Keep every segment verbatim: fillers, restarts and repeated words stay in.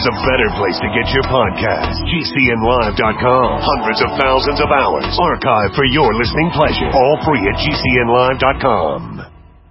there's a better place to get your podcast. G C N live dot com. Hundreds of thousands of hours archived for your listening pleasure. All free at G C N live dot com.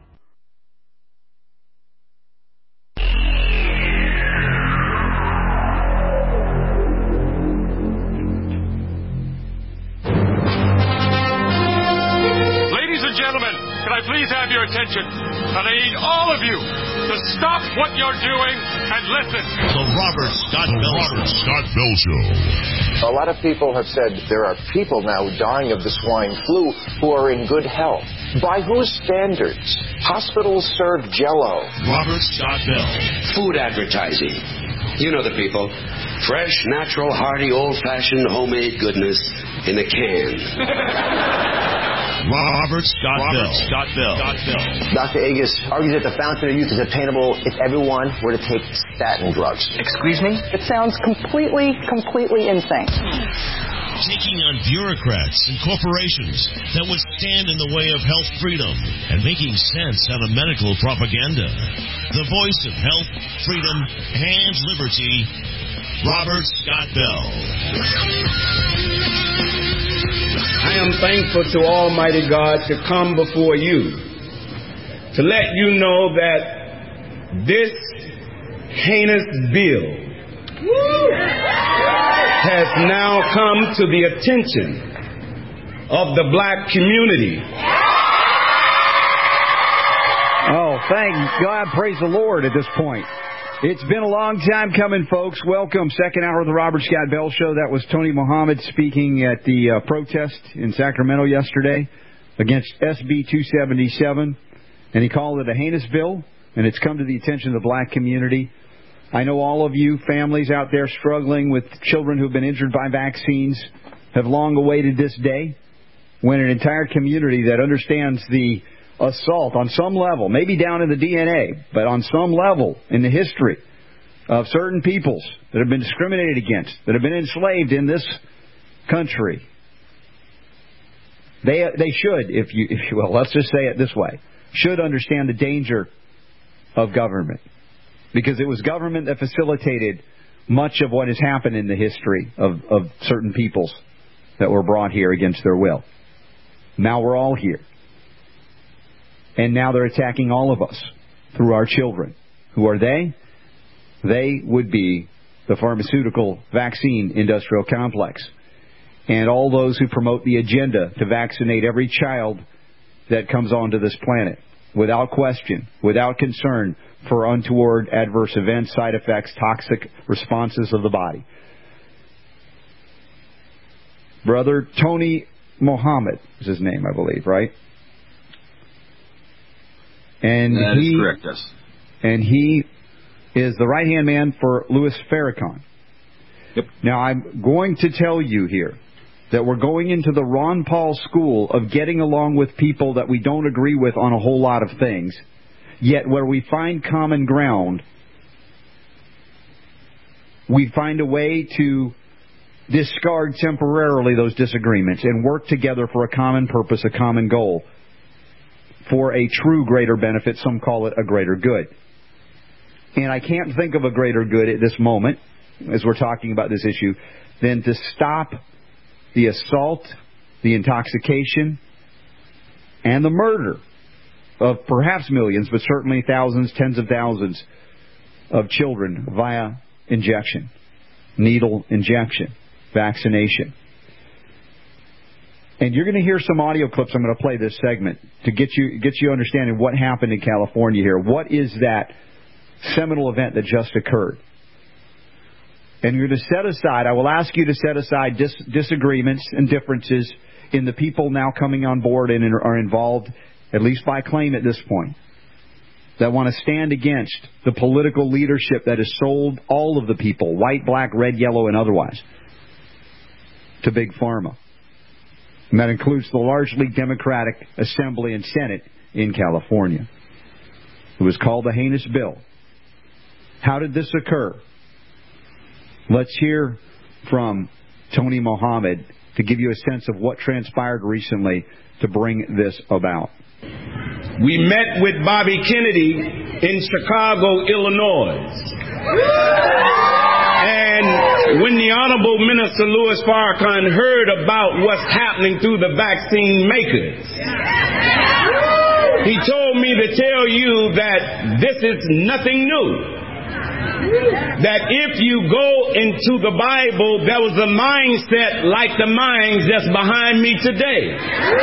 Please have your attention. And I need all of you to stop what you're doing and listen. The Robert Scott Bell, Robert Scott Bell Show. A lot of people have said there are people now dying of the swine flu who are in good health. By whose standards? Hospitals serve Jell-O. Robert Scott Bell. Food advertising. You know the people. Fresh, natural, hearty, old-fashioned, homemade goodness in a can. Robert Scott Bell. Scott Bell. Scott Bell. Doctor Agus argues that the fountain of youth is attainable if everyone were to take statin drugs. Excuse me? It sounds completely, completely insane. Taking on bureaucrats and corporations that would stand in the way of health freedom and making sense out of medical propaganda. The voice of health, freedom, and liberty, Robert Scott Bell. I am thankful to Almighty God to come before you to let you know that this heinous bill has now come to the attention of the black community. Oh, thank God, praise the Lord at this point. It's been a long time coming, folks. Welcome. Second hour of the Robert Scott Bell Show. That was Tony Muhammad speaking at the uh, protest in Sacramento yesterday against S B two seventy-seven. And he called it a heinous bill, and it's come to the attention of the black community. I know all of you families out there struggling with children who have been injured by vaccines have long awaited this day when an entire community that understands the assault on some level, maybe down in the D N A, but on some level in the history of certain peoples that have been discriminated against, that have been enslaved in this country. They they should, if you if you will, let's just say it this way, should understand the danger of government. Because it was government that facilitated much of what has happened in the history of, of certain peoples that were brought here against their will. Now we're all here. And now they're attacking all of us through our children. Who are they? They would be the pharmaceutical vaccine industrial complex. And all those who promote the agenda to vaccinate every child that comes onto this planet. Without question, without concern for untoward adverse events, side effects, toxic responses of the body. Brother Tony Muhammad is his name, I believe, right? And that he, is correct, yes. And he is the right-hand man for Louis Farrakhan. Yep. Now, I'm going to tell you here that we're going into the Ron Paul school of getting along with people that we don't agree with on a whole lot of things, yet where we find common ground, we find a way to discard temporarily those disagreements and work together for a common purpose, a common goal, for a true greater benefit. Some call it a greater good. And I can't think of a greater good at this moment, as we're talking about this issue, than to stop the assault, the intoxication, and the murder of perhaps millions, but certainly thousands, tens of thousands of children via injection, needle injection, vaccination. And you're going to hear some audio clips. I'm going to play this segment to get you get you understanding what happened in California here. What is that seminal event that just occurred? And you're going to set aside, I will ask you to set aside dis- disagreements and differences in the people now coming on board and are involved, at least by claim at this point, that want to stand against the political leadership that has sold all of the people, white, black, red, yellow, and otherwise, to Big Pharma. And that includes the largely Democratic Assembly and Senate in California. It was called the heinous bill. How did this occur? Let's hear from Tony Muhammad to give you a sense of what transpired recently to bring this about. We met with Bobby Kennedy in Chicago, Illinois. Honorable Minister Louis Farrakhan heard about what's happening through the vaccine makers. He told me to tell you that this is nothing new. That if you go into the Bible, there was a mindset like the minds that's behind me today.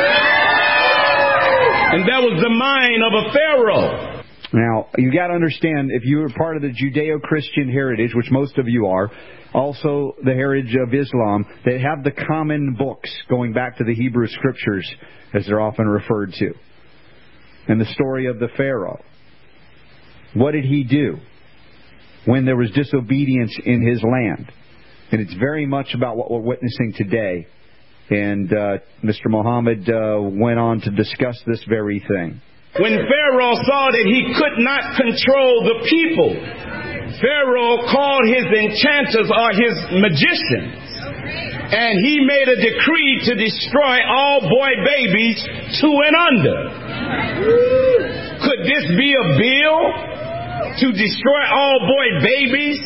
And that was the mind of a Pharaoh. Now, you got to understand, if you are part of the Judeo-Christian heritage, which most of you are, also the heritage of Islam, they have the common books going back to the Hebrew Scriptures, as they're often referred to. And the story of the Pharaoh. What did he do when there was disobedience in his land? And it's very much about what we're witnessing today. And uh, Mister Muhammad uh, went on to discuss this very thing. When Pharaoh saw that he could not control the people, Pharaoh called his enchanters or his magicians, and he made a decree to destroy all boy babies two and under. Could this be a bill to destroy all boy babies?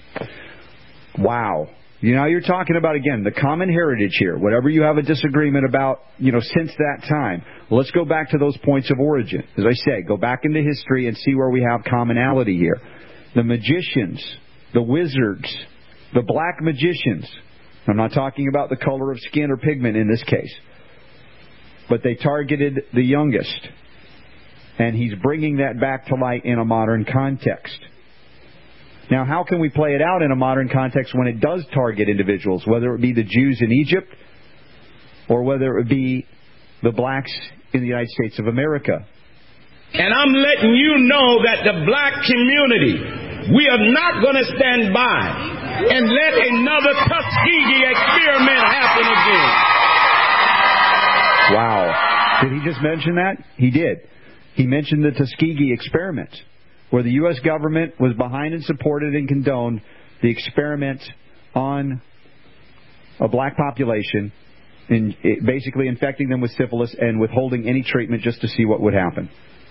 Wow. You know, you're talking about, again, the common heritage here. Whatever you have a disagreement about, you know, since that time. Let's go back to those points of origin. As I say, go back into history and see where we have commonality here. The magicians, the wizards, the black magicians. I'm not talking about the color of skin or pigment in this case. But they targeted the youngest. And he's bringing that back to light in a modern context. Now, how can we play it out in a modern context when it does target individuals, whether it be the Jews in Egypt or whether it be the blacks in the United States of America? And I'm letting you know that the black community, we are not going to stand by and let another Tuskegee experiment happen again. Wow. Did he just mention that? He did. He mentioned the Tuskegee experiment, where the U S government was behind and supported and condoned the experiment on a black population, in basically infecting them with syphilis and withholding any treatment just to see what would happen.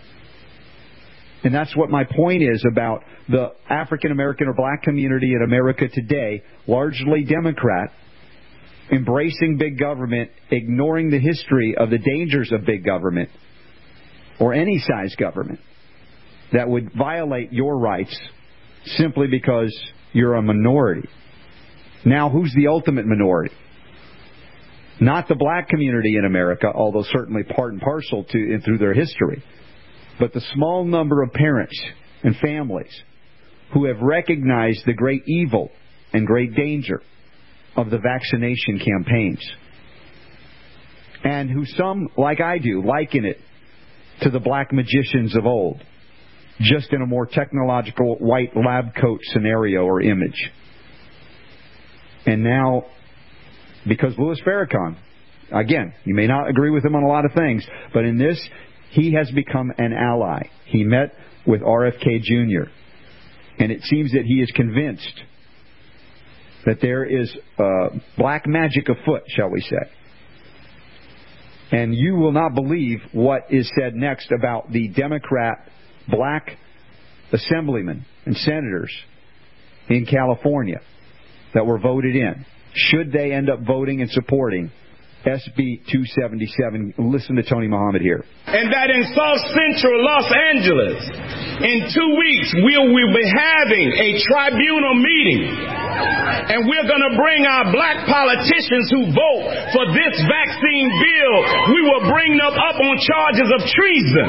And that's what my point is about the African American or black community in America today, largely Democrat, embracing big government, ignoring the history of the dangers of big government or any size government that would violate your rights simply because you're a minority. Now, who's the ultimate minority? Not the black community in America, although certainly part and parcel to and through their history, but the small number of parents and families who have recognized the great evil and great danger of the vaccination campaigns, and who some, like I do, liken it to the black magicians of old, just in a more technological white lab coat scenario or image. And now, because Louis Farrakhan, again, you may not agree with him on a lot of things, but in this, he has become an ally. He met with R F K Junior, and it seems that he is convinced that there is uh, black magic afoot, shall we say. And you will not believe what is said next about the Democrat black assemblymen and senators in California that were voted in, should they end up voting and supporting S B two seventy-seven. Listen to Tony Muhammad here. And that in South Central Los Angeles, in two weeks, we'll, we'll be having a tribunal meeting. And we're going to bring our black politicians who vote for this vaccine bill, we will bring them up on charges of treason.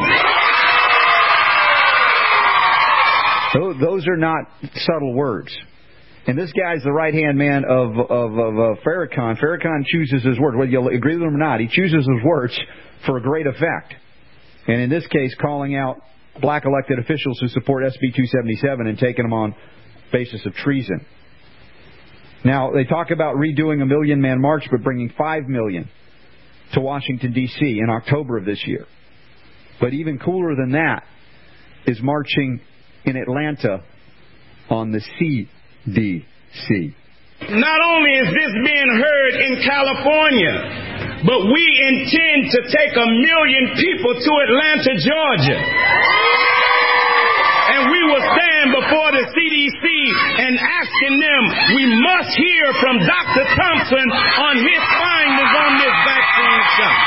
Those are not subtle words. And this guy's the right-hand man of, of, of uh, Farrakhan. Farrakhan chooses his words. Whether you agree with him or not, he chooses his words for a great effect. And in this case, calling out black elected officials who support S B two seventy-seven and taking them on basis of treason. Now, they talk about redoing a million-man march, but bringing five million to Washington, D C in October of this year. But even cooler than that is marching in Atlanta on the C D C. Not only is this being heard in California, but we intend to take a million people to Atlanta, Georgia. And we will stand before the C D C and asking them we must hear from Doctor Thompson on his findings on this vaccine shot.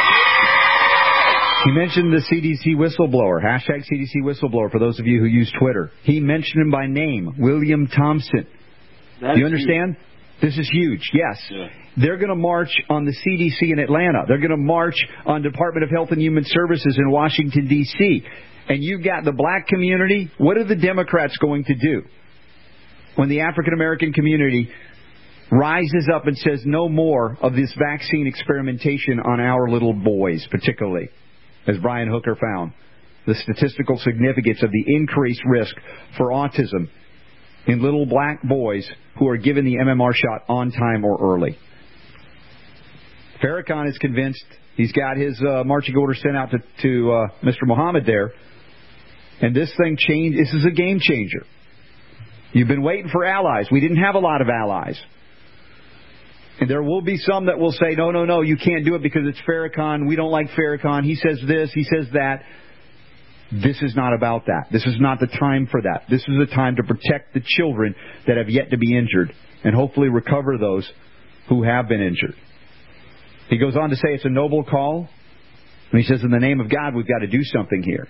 He mentioned the C D C whistleblower, hashtag C D C whistleblower, for those of you who use Twitter. He mentioned him by name, William Thompson. That's Do you understand? Huge. This is huge, yes. Yeah. They're going to march on the C D C in Atlanta. They're going to march on Department of Health and Human Services in Washington, D C And you've got the black community. What are the Democrats going to do when the African-American community rises up and says no more of this vaccine experimentation on our little boys, particularly, as Brian Hooker found, the statistical significance of the increased risk for autism in little black boys who are given the M M R shot on time or early. Farrakhan is convinced. He's got his uh, marching orders sent out to, to uh, Mister Muhammad there. And this thing changed. This is a game changer. You've been waiting for allies. We didn't have a lot of allies. And there will be some that will say, no, no, no, you can't do it because it's Farrakhan. We don't like Farrakhan. He says this, he says that. This is not about that. This is not the time for that. This is the time to protect the children that have yet to be injured and hopefully recover those who have been injured. He goes on to say it's a noble call. And he says, in the name of God, we've got to do something here.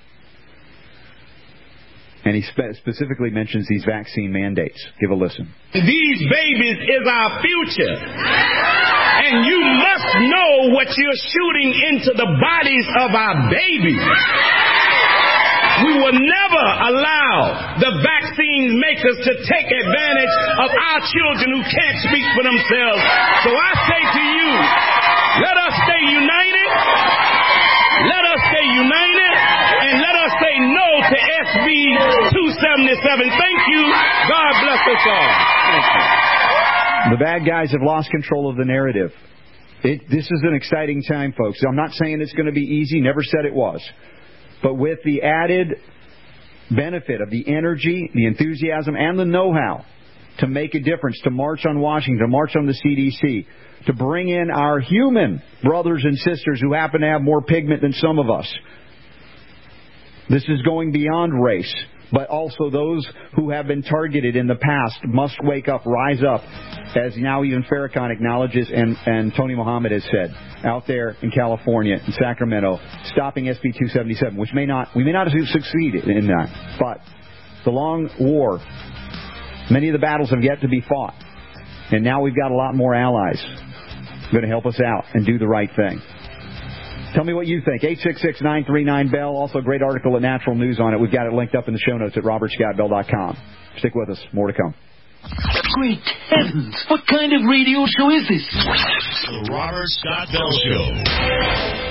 And he spe- specifically mentions these vaccine mandates. Give a listen. These babies is our future. And you must know what you're shooting into the bodies of our babies. We will never allow the vaccine makers to take advantage of our children who can't speak for themselves. So I say to you, let us stay united. Let us stay united. And let us say no to S B two seventy-seven. Thank you. God bless us all. Thank you. The bad guys have lost control of the narrative. It, this is an exciting time, folks. I'm not saying it's going to be easy. Never said it was. But with the added benefit of the energy, the enthusiasm, and the know-how to make a difference, to march on Washington, to march on the C D C, to bring in our human brothers and sisters who happen to have more pigment than some of us. This is going beyond race, but also those who have been targeted in the past must wake up, rise up, as now even Farrakhan acknowledges and, and Tony Muhammad has said, out there in California, in Sacramento, stopping S B two seventy-seven, which may not, we may not succeed in that, but the long war, many of the battles have yet to be fought, and now we've got a lot more allies going to help us out and do the right thing. Tell me what you think. eight six six, nine three nine, B E L L. Also a great article at Natural News on it. We've got it linked up in the show notes at robert scott bell dot com. Stick with us. More to come. Great heavens! What kind of radio show is this? The Robert Scott Bell Show.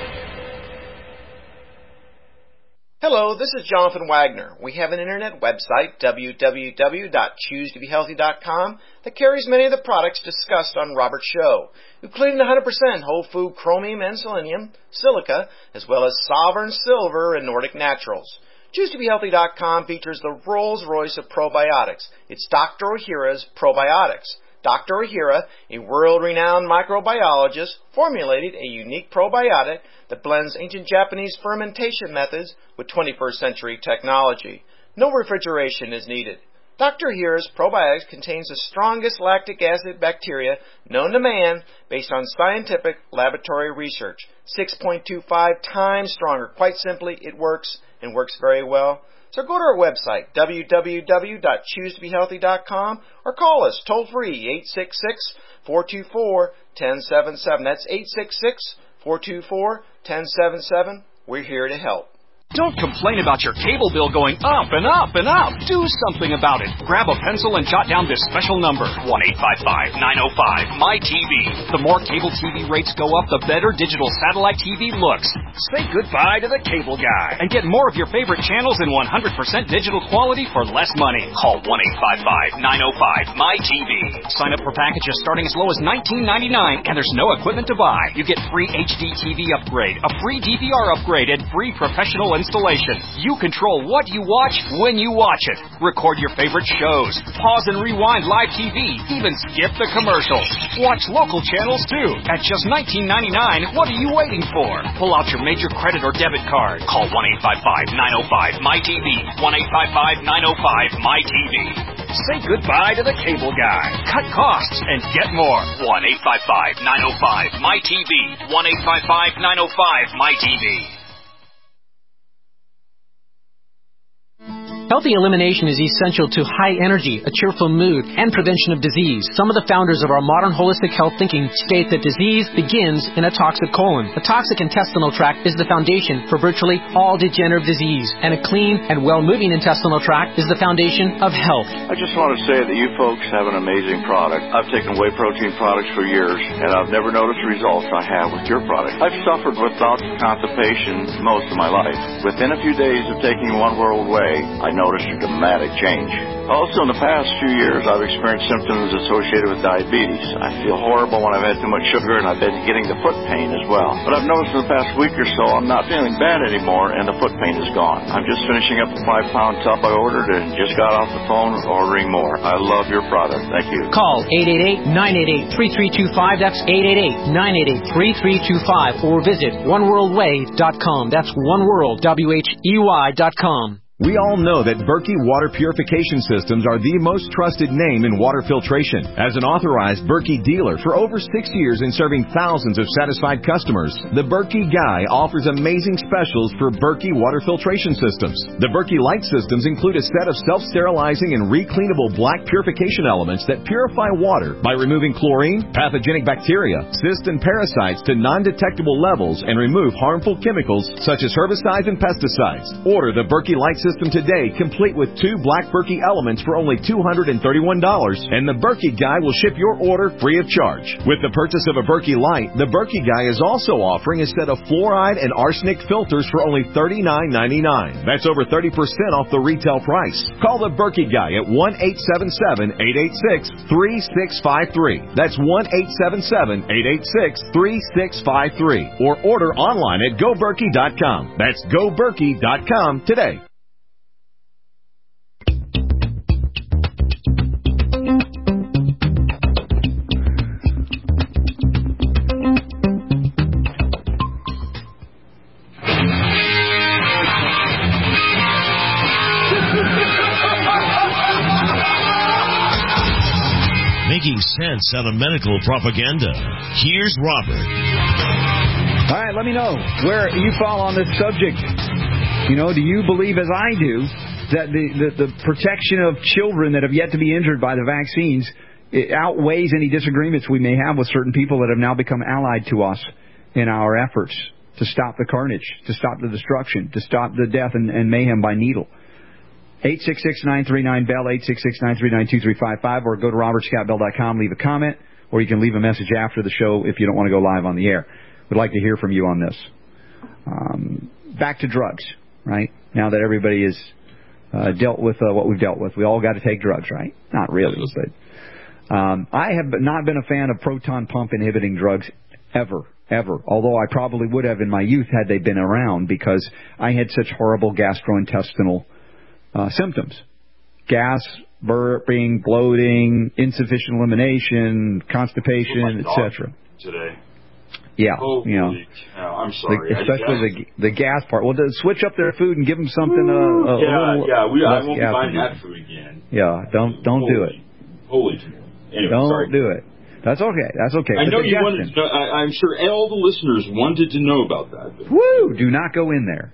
Hello, this is Jonathan Wagner. We have an internet website, w w w dot choose to be healthy dot com, that carries many of the products discussed on Robert's show, including one hundred percent whole food chromium and selenium, silica, as well as Sovereign Silver and Nordic Naturals. choose to be healthy dot com features the Rolls-Royce of probiotics. It's Doctor Ohhira's Probiotics. Doctor Ohhira, a world-renowned microbiologist, formulated a unique probiotic that blends ancient Japanese fermentation methods with twenty-first century technology. No refrigeration is needed. Doctor Ohhira's probiotics contains the strongest lactic acid bacteria known to man based on scientific laboratory research. six point two five times stronger. Quite simply, it works and works very well. So go to our website, w w w dot choose to be healthy dot com, or call us toll-free, eight six six, four two four, one zero seven seven. That's eight six six, four two four, one zero seven seven. We're here to help. Don't complain about your cable bill going up and up and up. Do something about it. Grab a pencil and jot down this special number, one eight five five, nine oh five, M Y T V. The more cable T V rates go up, the better digital satellite T V looks. Say goodbye to the cable guy and get more of your favorite channels in one hundred percent digital quality for less money. Call one eight five five, nine oh five, M Y T V. Sign up for packages starting as low as nineteen ninety-nine, and there's no equipment to buy. You get free H D T V upgrade, a free D V R upgrade, and free professional installation. You control what you watch when you watch it. Record your favorite shows. Pause and rewind live T V. Even skip the commercials. Watch local channels too. At just nineteen ninety-nine, what are you waiting for? Pull out your major credit or debit card. Call one eight five five, nine oh five, M Y T V. one eight five five, nine oh five, M Y T V. Say goodbye to the cable guy. Cut costs and get more. one eight five five, nine oh five, M Y T V. one eight five five, nine oh five, M Y T V. Healthy elimination is essential to high energy, a cheerful mood, and prevention of disease. Some of the founders of our modern holistic health thinking state that disease begins in a toxic colon. A toxic intestinal tract is the foundation for virtually all degenerative disease, and a clean and well-moving intestinal tract is the foundation of health. I just want to say that you folks have an amazing product. I've taken whey protein products for years, and I've never noticed the results I have with your product. I've suffered with bouts of constipation most of my life. Within a few days of taking One World Whey, I noticed a dramatic change. Also, in the past few years, I've experienced symptoms associated with diabetes. I feel horrible when I've had too much sugar, and I've been getting the foot pain as well. But I've noticed in the past week or so, I'm not feeling bad anymore, and the foot pain is gone. I'm just finishing up the five-pound tub I ordered and just got off the phone ordering more. I love your product. Thank you. Call eight eight eight, nine eight eight, three three two five. That's eight eight eight, nine eight eight, three three two five. Or visit one world whey dot com. That's oneworld, W H E Y dot com. We all know that Berkey Water Purification Systems are the most trusted name in water filtration. As an authorized Berkey dealer for over six years and serving thousands of satisfied customers, the Berkey Guy offers amazing specials for Berkey Water Filtration Systems. The Berkey Light Systems include a set of self-sterilizing and recleanable black purification elements that purify water by removing chlorine, pathogenic bacteria, cysts, and parasites to non-detectable levels and remove harmful chemicals such as herbicides and pesticides. Order the Berkey Light System today, complete with two black Berkey elements for only two hundred thirty-one dollars, and the Berkey Guy will ship your order free of charge. With the purchase of a Berkey Light, the Berkey Guy is also offering a set of fluoride and arsenic filters for only thirty-nine ninety-nine. That's over thirty percent off the retail price. Call the Berkey Guy at one eight seven seven, eight eight six, three six five three. That's one eight seven seven, eight eight six, three six five three. Or order online at go berkey dot com. That's go berkey dot com today. Making sense out of medical propaganda. Here's Robert. All right, let me know where you fall on this subject. You know, do you believe, as I do, that the, the, the protection of children that have yet to be injured by the vaccines it outweighs any disagreements we may have with certain people that have now become allied to us in our efforts to stop the carnage, to stop the destruction, to stop the death and, and mayhem by needle? eight six six, nine three nine, B E L L, eight six six, nine three nine, two three five five, or go to robert scott bell dot com, leave a comment, or you can leave a message after the show if you don't want to go live on the air. We'd like to hear from you on this. Um, back to drugs, right? Now that everybody has uh, dealt with uh, what we've dealt with, we all got to take drugs, right? Not really, but um, I have not been a fan of proton pump inhibiting drugs ever, ever, although I probably would have in my youth had they been around, because I had such horrible gastrointestinal Uh, symptoms. Gas, burping, bloating, insufficient elimination, constipation, et cetera. Today. Yeah, Holy you know. cow, I'm sorry. The, especially the the gas part. Well, to switch up their food and give them something uh, a yeah, little yeah, we, I won't be gas buying food. that food again. Yeah, don't don't holy, do it. Holy. Anyway, don't sorry. do it. That's okay. That's okay. I The know you suggestion. wanted to know, I, I'm sure all the listeners wanted to know about that. But. Woo! Do not go in there.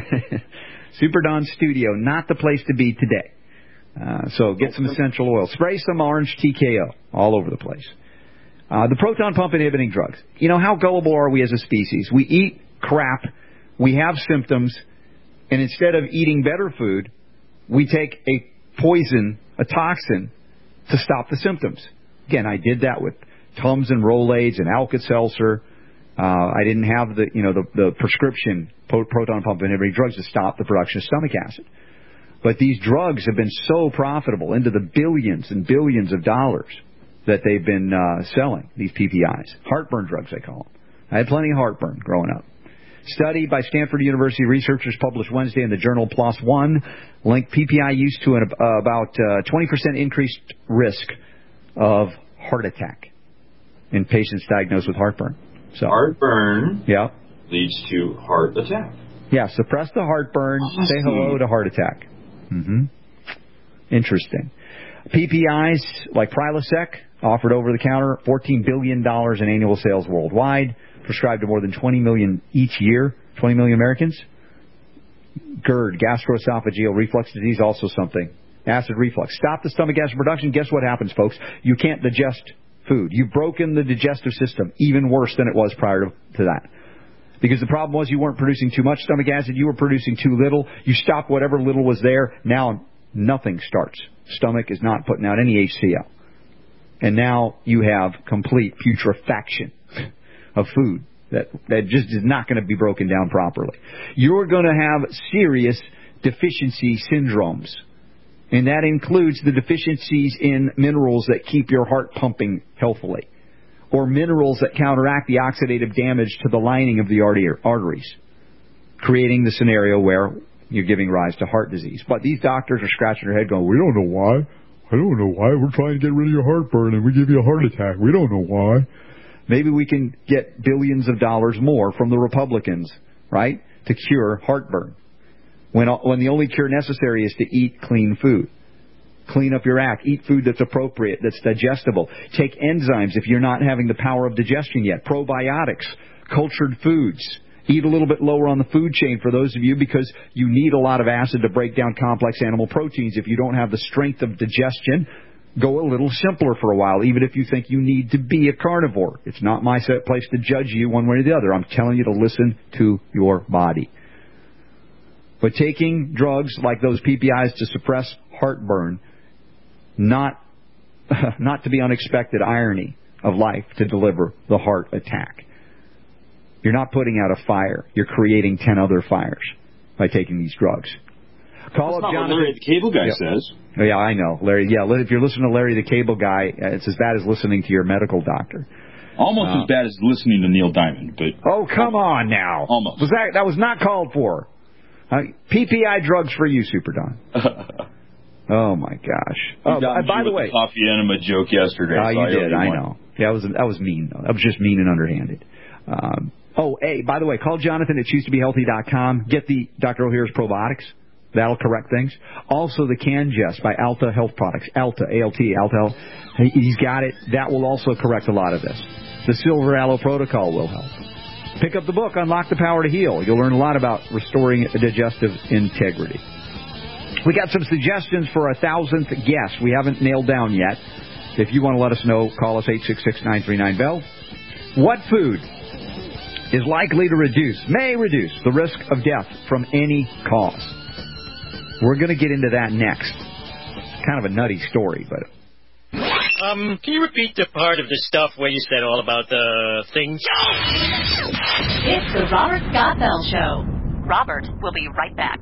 Super Don Studio, not the place to be today. Uh, so get some essential oil. Spray some orange T K O all over the place. Uh, the proton pump inhibiting drugs. You know, how gullible are we as a species? We eat crap, we have symptoms, and instead of eating better food, we take a poison, a toxin, to stop the symptoms. Again, I did that with Tums and Rolaids and Alka-Seltzer. Uh, I didn't have the, you know, the, the prescription proton pump inhibiting drugs to stop the production of stomach acid. But these drugs have been so profitable, into the billions and billions of dollars that they've been uh, selling, these P P Is. Heartburn drugs, they call them. I had plenty of heartburn growing up. Study by Stanford University researchers published Wednesday in the journal PLOS ONE linked P P I use to an uh, about uh, twenty percent increased risk of heart attack in patients diagnosed with heartburn. So, heartburn yeah. leads to heart attack. Yeah, suppress the heartburn, awesome. Say hello to heart attack. Mm-hmm. Interesting. P P Is like Prilosec, offered over the counter, fourteen billion dollars in annual sales worldwide, prescribed to more than twenty million each year, twenty million Americans. GERD, gastroesophageal reflux disease, also something. Acid reflux. Stop the stomach acid production. Guess what happens, folks? You can't digest food. You've broken the digestive system, even worse than it was prior to, to that. Because the problem was you weren't producing too much stomach acid, you were producing too little. You stopped whatever little was there. Now nothing starts. Stomach is not putting out any H C L. And now you have complete putrefaction of food that, that just is not going to be broken down properly. You're going to have serious deficiency syndromes. And that includes the deficiencies in minerals that keep your heart pumping healthily, or minerals that counteract the oxidative damage to the lining of the arteries, creating the scenario where you're giving rise to heart disease. But these doctors are scratching their head going, we don't know why. I don't know why. We're trying to get rid of your heartburn and we give you a heart attack. We don't know why. Maybe we can get billions of dollars more from the Republicans, right, to cure heartburn. When, when the only cure necessary is to eat clean food. Clean up your act. Eat food that's appropriate, that's digestible. Take enzymes if you're not having the power of digestion yet. Probiotics, cultured foods. Eat a little bit lower on the food chain for those of you because you need a lot of acid to break down complex animal proteins. If you don't have the strength of digestion, go a little simpler for a while, even if you think you need to be a carnivore. It's not my place to judge you one way or the other. I'm telling you to listen to your body. But taking drugs like those P P Is to suppress heartburn, not not to be unexpected irony of life to deliver the heart attack. You're not putting out a fire. You're creating ten other fires by taking these drugs. Call That's up not Jonathan. what Larry the Cable Guy yeah. says. Oh, yeah, I know, Larry. Yeah, if you're listening to Larry the Cable Guy, it's as bad as listening to your medical doctor. Almost uh, as bad as listening to Neil Diamond, but oh, come on now. Almost. Was that that was not called for? Uh, P P I drugs for you, Super Don. Oh my gosh! Oh, by, by the way, the coffee enema joke yesterday. Oh, so you I did. I won. know. Yeah, that was that was mean though. That was just mean and underhanded. Um, oh, hey, by the way, call Jonathan at choose to be healthy dot com. Get the Doctor O'Hare's probiotics. That'll correct things. Also, the CanGest by Alta Health Products. Alta, A L T, Alta Health. He's got it. That will also correct a lot of this. The Silver Aloe Protocol will help. Pick up the book, Unlock the Power to Heal. You'll learn a lot about restoring digestive integrity. We got some suggestions for a thousandth guest we haven't nailed down yet. If you want to let us know, call us eight six six, nine three nine, B E L. What food is likely to reduce, may reduce, the risk of death from any cause? We're going to get into that next. Kind of a nutty story, but... Um, can you repeat the part of the stuff where you said all about the things? It's the Robert Scott Bell Show. Robert will be right back.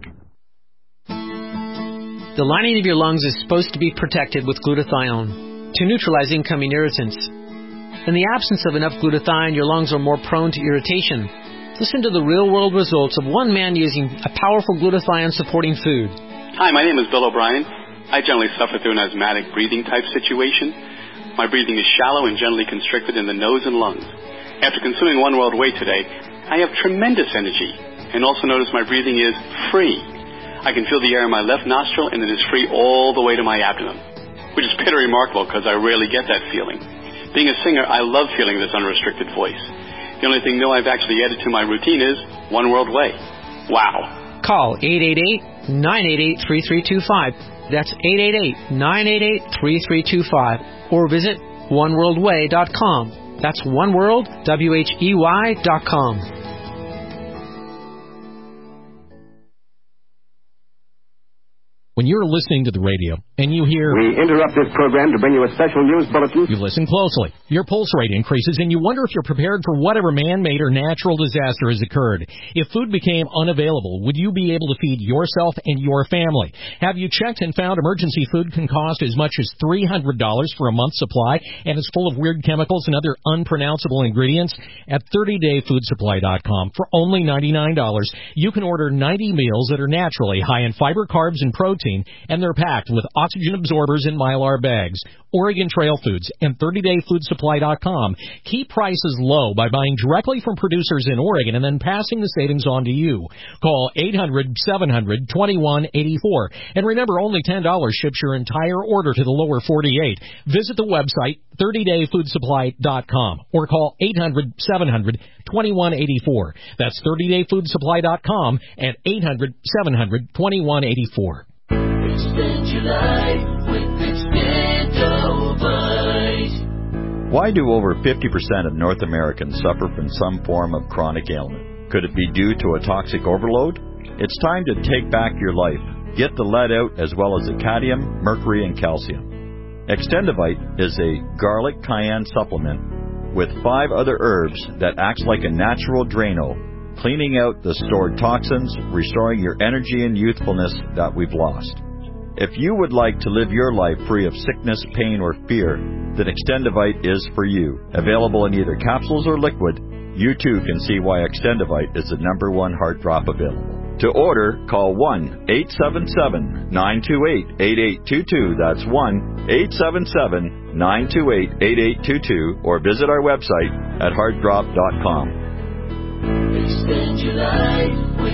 The lining of your lungs is supposed to be protected with glutathione to neutralize incoming irritants. In the absence of enough glutathione, your lungs are more prone to irritation. Listen to the real-world results of one man using a powerful glutathione-supporting food. Hi, my name is Bill O'Brien. I generally suffer through an asthmatic breathing type situation. My breathing is shallow and generally constricted in the nose and lungs. After consuming One World Whey today, I have tremendous energy and also notice my breathing is free. I can feel the air in my left nostril and it is free all the way to my abdomen, which is pretty remarkable because I rarely get that feeling. Being a singer, I love feeling this unrestricted voice. The only thing new I've actually added to my routine is One World Whey. Wow. Call eight eight eight, nine eight eight, three three two five. That's eight eight eight, nine eight eight, three three two five. Or visit one world way dot com. That's oneworld, W H E Y dot com. When you're listening to the radio and you hear... We interrupt this program to bring you a special news bulletin. You listen closely. Your pulse rate increases and you wonder if you're prepared for whatever man-made or natural disaster has occurred. If food became unavailable, would you be able to feed yourself and your family? Have you checked and found emergency food can cost as much as three hundred dollars for a month's supply and is full of weird chemicals and other unpronounceable ingredients? At thirty day food supply dot com, for only ninety-nine dollars, you can order ninety meals that are naturally high in fiber, carbs, and protein protein, and they're packed with oxygen absorbers in Mylar bags. Oregon Trail Foods and thirty day food supply dot com keep prices low by buying directly from producers in Oregon and then passing the savings on to you. Call eight hundred, seven hundred, twenty-one eighty-four. And remember, only ten dollars ships your entire order to the lower forty-eight. Visit the website thirty day food supply dot com or call eight hundred, seven hundred, twenty-one eighty-four. That's thirty day food supply dot com and eight hundred, seven hundred, twenty-one eighty-four. Extend your life with Extendovite. Why do over fifty percent of North Americans suffer from some form of chronic ailment? Could it be due to a toxic overload? It's time to take back your life. Get the lead out as well as the cadmium, mercury, and calcium. Extendovite is a garlic cayenne supplement with five other herbs that acts like a natural Drano, cleaning out the stored toxins, restoring your energy and youthfulness that we've lost. If you would like to live your life free of sickness, pain, or fear, then Extendovite is for you. Available in either capsules or liquid, you too can see why Extendovite is the number one heart drop available. To order, call one eight seven seven, nine two eight, eight eight two two. That's one eight seven seven, nine two eight, eight eight two two, or visit our website at heart drop dot com. Extend your life with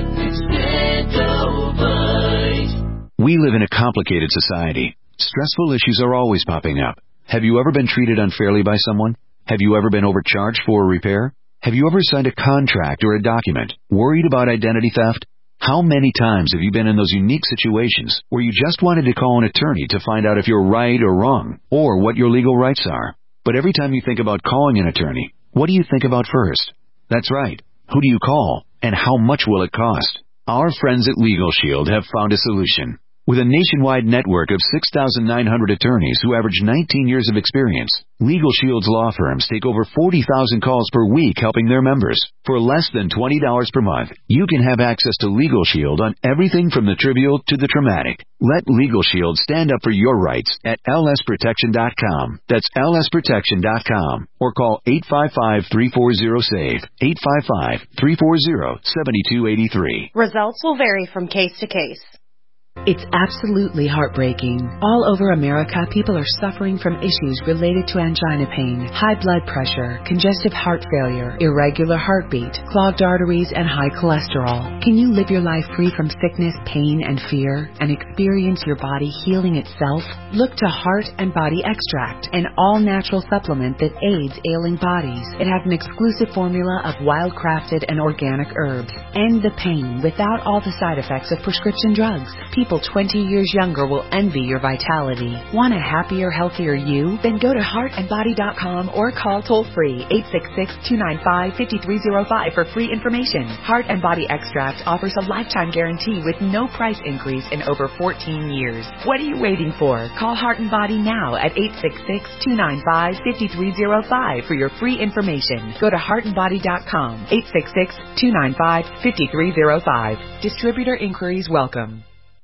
Extendovite. We live in a complicated society. Stressful issues are always popping up. Have you ever been treated unfairly by someone? Have you ever been overcharged for a repair? Have you ever signed a contract or a document? Worried about identity theft? How many times have you been in those unique situations where you just wanted to call an attorney to find out if you're right or wrong, or what your legal rights are? But every time you think about calling an attorney, what do you think about first? That's right. Who do you call, and how much will it cost? Our friends at Legal Shield have found a solution. With a nationwide network of six thousand nine hundred attorneys who average nineteen years of experience, Legal Shield's law firms take over forty thousand calls per week helping their members. For less than twenty dollars per month, you can have access to Legal Shield on everything from the trivial to the traumatic. Let Legal Shield stand up for your rights at L S protection dot com. That's L S protection dot com. Or call eight five five, three four zero, S A V E, eight five five, three four zero, seven two eight three. Results will vary from case to case. It's absolutely heartbreaking. All over America, people are suffering from issues related to angina pain, high blood pressure, congestive heart failure, irregular heartbeat, clogged arteries, and high cholesterol. Can you live your life free from sickness, pain, and fear, and experience your body healing itself? Look to Heart and Body Extract, an all-natural supplement that aids ailing bodies. It has an exclusive formula of wild-crafted and organic herbs. End the pain without all the side effects of prescription drugs. People twenty years younger will envy your vitality. Want a happier, healthier you? Then go to heart and body dot com or call toll-free eight six six, two nine five, five three zero five for free information. Heart and Body Extract offers a lifetime guarantee with no price increase in over fourteen years. What are you waiting for? Call Heart and Body now at eight six six, two nine five, five three zero five for your free information. Go to heart and body dot com, eight six six, two nine five, five three zero five. Distributor inquiries welcome.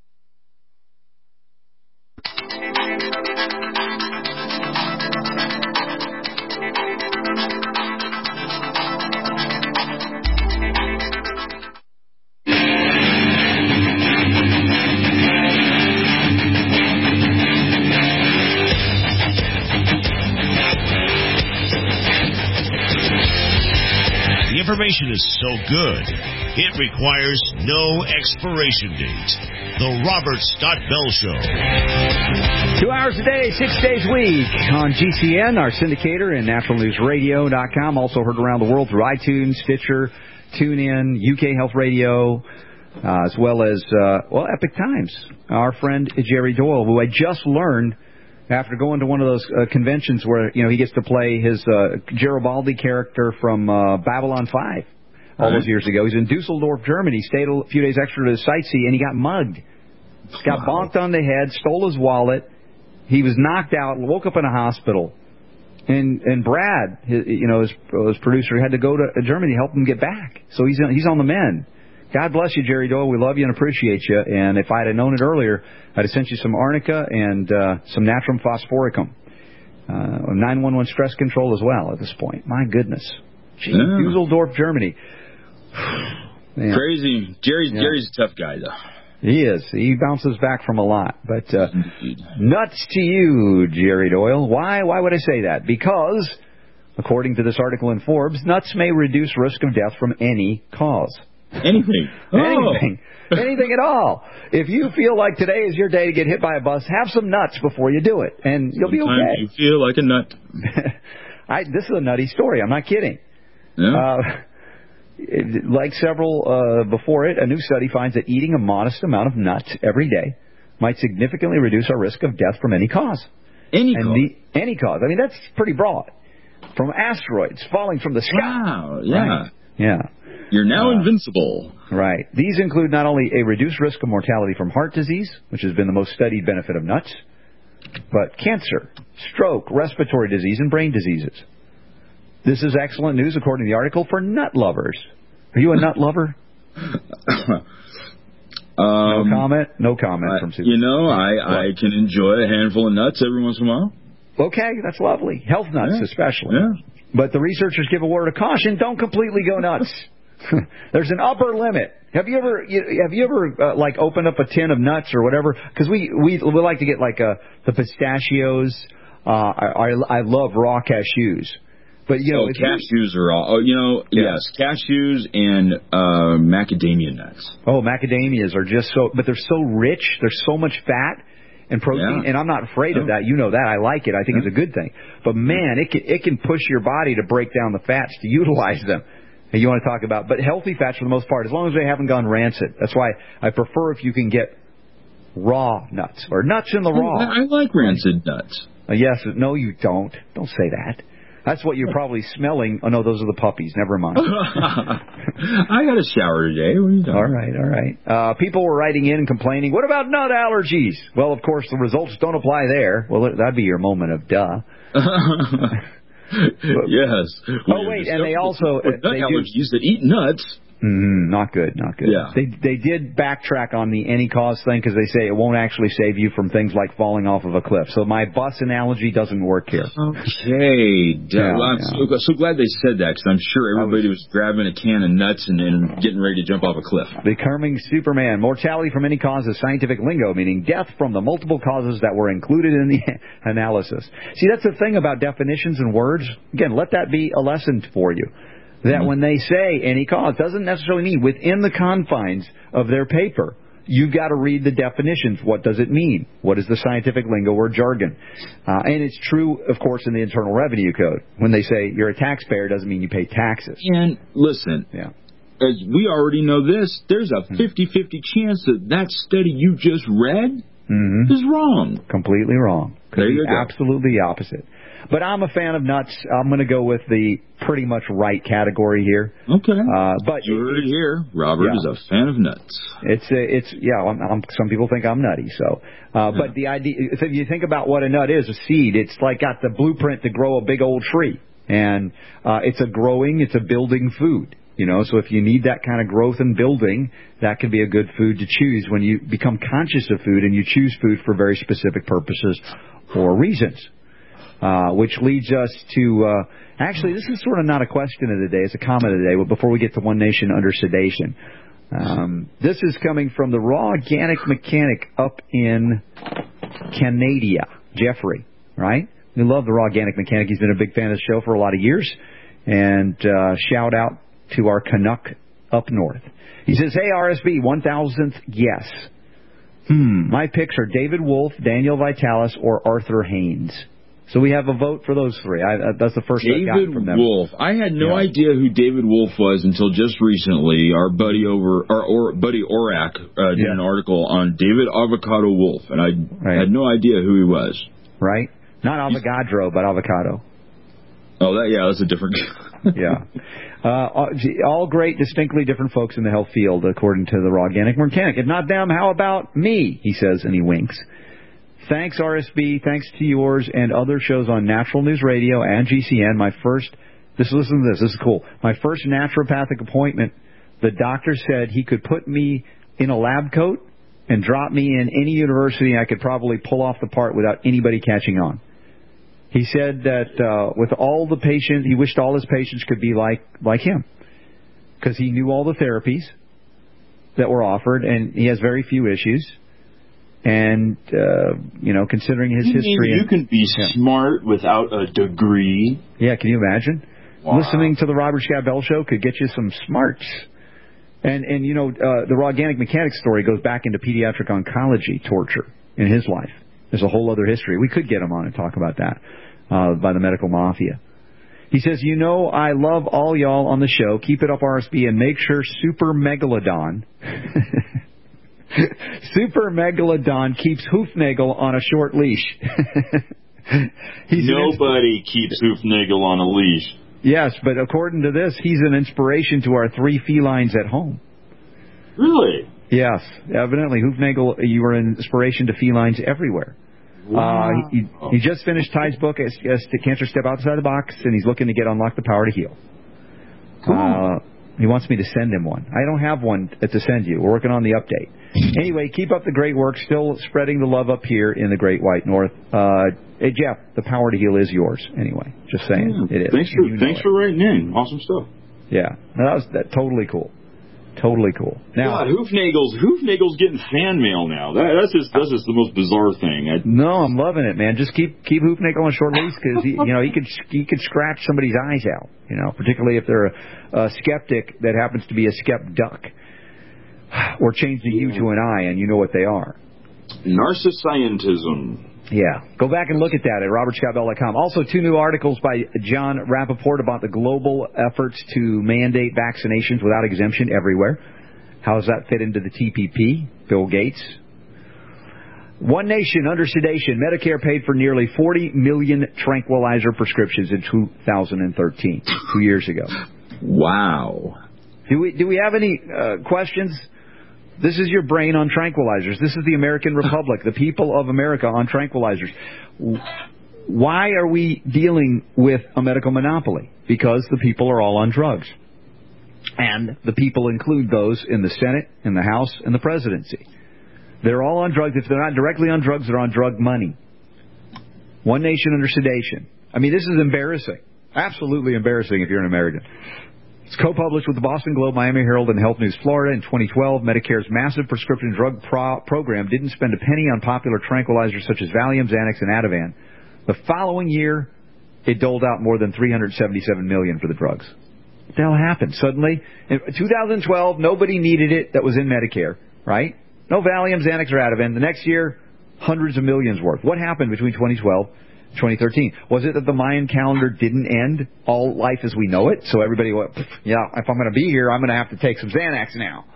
Information is so good, it requires no expiration date. The Robert Scott Bell Show. Two hours a day, six days a week on G C N, our syndicator, and natural news radio dot com. Also heard around the world through iTunes, Stitcher, TuneIn, U K Health Radio, uh, as well as, uh, well, Epic Times. Our friend Jerry Doyle, who I just learned after going to one of those uh, conventions where, you know, he gets to play his uh, Garibaldi character from uh, Babylon five all right. those years ago. He's in Dusseldorf, Germany. Stayed a few days extra to sightsee, and he got mugged. Got wow. bonked on the head, stole his wallet. He was knocked out, woke up in a hospital. And and Brad, his, you know, his, his producer, had to go to Germany to help him get back. So he's he's on the mend. God bless you, Jerry Doyle. We love you and appreciate you. And if I had known it earlier, I'd have sent you some arnica and uh, some natrum phosphoricum. Uh, nine one one stress control as well at this point. My goodness. Gee, yeah. Dusseldorf, Germany. Crazy. Jerry's, yeah. Jerry's a tough guy, though. He is. He bounces back from a lot. But uh, nuts to you, Jerry Doyle. Why? Why would I say that? Because, according to this article in Forbes, nuts may reduce risk of death from any cause. Anything. Oh. Anything. Anything at all. If you feel like today is your day to get hit by a bus, have some nuts before you do it, and you'll Sometimes be okay. you feel like a nut. I, this is a nutty story. I'm not kidding. Yeah. Uh, it, like several uh, before it, a new study finds that eating a modest amount of nuts every day might significantly reduce our risk of death from any cause. Any and cause? The, any cause. I mean, that's pretty broad. From asteroids falling from the sky. Wow, yeah. Right. Yeah. You're now uh, invincible. Right. These include not only a reduced risk of mortality from heart disease, which has been the most studied benefit of nuts, but cancer, stroke, respiratory disease, and brain diseases. This is excellent news, according to the article, for nut lovers. Are you a nut lover? um, no comment? No comment I, from Susan. You know, I, I can enjoy a handful of nuts every once in a while. Okay, that's lovely. Health nuts, yeah. especially. Yeah. But the researchers give a word of caution. Don't completely go nuts. There's an upper limit. Have you ever, have you ever uh, like opened up a tin of nuts or whatever? Because we, we we like to get like uh, the pistachios. Uh, I, I I love raw cashews. But you know, oh, cashews are all. Oh, you know, yeah. yes, cashews and uh, macadamia nuts. Oh, macadamias are just so, but they're so rich. There's so much fat and protein, yeah. and I'm not afraid of that. You know that. I like it. I think yeah. it's a good thing. But man, it can it can push your body to break down the fats to utilize them. And you want to talk about, but healthy fats for the most part, as long as they haven't gone rancid. That's why I prefer if you can get raw nuts or nuts in the raw. I, I like rancid nuts. Uh, yes, no, you don't. Don't say that. That's what you're probably smelling. Oh, no, those are the puppies. Never mind. I got a shower today. What are you doing? All right, all right. Uh, people were writing in and complaining, what about nut allergies? Well, of course, the results don't apply there. Well, that'd be your moment of duh. Yes. Oh, wait, and they also... Nut they allergies do, that eat nuts. Mm, not good, not good. Yeah. They they did backtrack on the any cause thing because they say it won't actually save you from things like falling off of a cliff. So my bus analogy doesn't work here. Okay. Yeah, I'm yeah. so, so glad they said that because I'm sure everybody was, was grabbing a can of nuts and, and getting ready to jump off a cliff. Becoming Superman. Mortality from any cause is scientific lingo, meaning death from the multiple causes that were included in the analysis. See, that's the thing about definitions and words. Again, let that be a lesson for you. That mm-hmm. when they say any cause, doesn't necessarily mean within the confines of their paper. You've got to read the definitions. What does it mean? What is the scientific lingo or jargon? Uh, and it's true, of course, in the Internal Revenue Code. When they say you're a taxpayer, doesn't mean you pay taxes. And listen, yeah. as we already know this, there's a fifty-fifty chance that that study you just read mm-hmm. is wrong. Completely wrong. Could there you be go. Absolutely the opposite. But I'm a fan of nuts. I'm going to go with the pretty much right category here. Okay. Uh, but you heard it here. Robert yeah. is a fan of nuts. It's a, it's yeah. I'm, I'm, some people think I'm nutty. So, uh, yeah. but the idea, if you think about what a nut is, a seed. It's like got the blueprint to grow a big old tree, and uh, it's a growing, it's a building food. You know, so if you need that kind of growth and building, that can be a good food to choose when you become conscious of food and you choose food for very specific purposes or reasons. Uh, which leads us to, uh, actually, this is sort of not a question of the day, it's a comment of the day, but before we get to One Nation Under Sedation. Um, this is coming from the Raw Organic Mechanic up in Canada, Jeffrey, right? We love the Raw Organic Mechanic. He's been a big fan of the show for a lot of years. And uh, shout out to our Canuck up north. He says, hey, R S B, one thousandth guess. Hmm, my picks are David Wolf, Daniel Vitalis, or Arthur Haynes. So we have a vote for those three. I, uh, that's the first David I got from them. Wolf. I had no yeah. idea who David Wolf was until just recently. Our buddy over, our or, buddy Orak uh, did yeah. an article on David Avocado Wolf, and I right. had no idea who he was. Right? Not Avogadro, but avocado. Oh, that yeah, that's a different. yeah. Uh, all great, distinctly different folks in the health field, according to the Raw Organic Mechanic. If not them, how about me? He says, and he winks. Thanks, R S B. Thanks to yours and other shows on Natural News Radio and G C N. My first, this listen to this. This is cool. My first naturopathic appointment, the doctor said he could put me in a lab coat and drop me in any university, and I could probably pull off the part without anybody catching on. He said that uh, with all the patients, he wished all his patients could be like like him because he knew all the therapies. that were offered, and he has very few issues. And, uh, you know, considering his you history... You and, can be yeah. smart without a degree. Yeah, can you imagine? Wow. Listening to the Robert Scott Bell Show could get you some smarts. And, and you know, uh, the organic mechanics story goes back into pediatric oncology torture in his life. There's a whole other history. We could get him on and talk about that uh, by the medical mafia. He says, you know, I love all y'all on the show. Keep it up, R S B, and make sure Super Megalodon... Super Megalodon keeps Hoofnagel on a short leash. Nobody keeps Hoofnagel on a leash. Yes, but according to this, he's an inspiration to our three felines at home. Really? Yes. Evidently, Hoofnagel, you were an inspiration to felines everywhere. Wow. Uh, he, he just finished Ty's book, as, as to Cancer Step Outside the Box, and he's looking to get Unlock the Power to Heal. Cool. Uh, he wants me to send him one. I don't have one to send you. We're working on the update. Anyway, keep up the great work. Still spreading the love up here in the Great White North. Uh, hey, Jeff, the Power to Heal is yours. Anyway, just saying. Yeah, it is. Thanks for, you know thanks it. for writing in. Awesome stuff. Yeah. No, that was that, totally cool. Totally cool. Now, God, Hoofnagel's, Hoofnagel's getting fan mail now. That, that's just that's just the most bizarre thing. I, no, I'm loving it, man. Just keep keep Hoofnagel on a short leash because you know he could he could scratch somebody's eyes out. You know, particularly if they're a, a skeptic that happens to be a skepduck, or change the U to an I, and you know what they are. Narcissism. Yeah. Go back and look at that at robert scott bell dot com. Also, two new articles by John Rappaport about the global efforts to mandate vaccinations without exemption everywhere. How does that fit into the T P P? Bill Gates. One nation under sedation. Medicare paid for nearly forty million tranquilizer prescriptions in two thousand thirteen, two years ago. Wow. Do we, do we have any uh, questions? This is your brain on tranquilizers. This is the American Republic, the people of America on tranquilizers. Why are we dealing with a medical monopoly? Because the people are all on drugs. And the people include those in the Senate, in the House, and the presidency. They're all on drugs. If they're not directly on drugs, they're on drug money. One nation under sedation. I mean, this is embarrassing. Absolutely embarrassing if you're an American. It's co-published with the Boston Globe, Miami Herald, and Health News Florida. In twenty twelve, Medicare's massive prescription drug pro- program didn't spend a penny on popular tranquilizers such as Valium, Xanax, and Ativan. The following year, it doled out more than three hundred seventy-seven million dollars for the drugs. What the hell happened? Suddenly, in two thousand twelve, nobody needed it that was in Medicare, right? No Valium, Xanax, or Ativan. The next year, hundreds of millions worth. What happened between twenty twelve twenty thirteen? Was it that the Mayan calendar didn't end all life as we know it? So everybody went, yeah, if I'm going to be here, I'm going to have to take some Xanax now.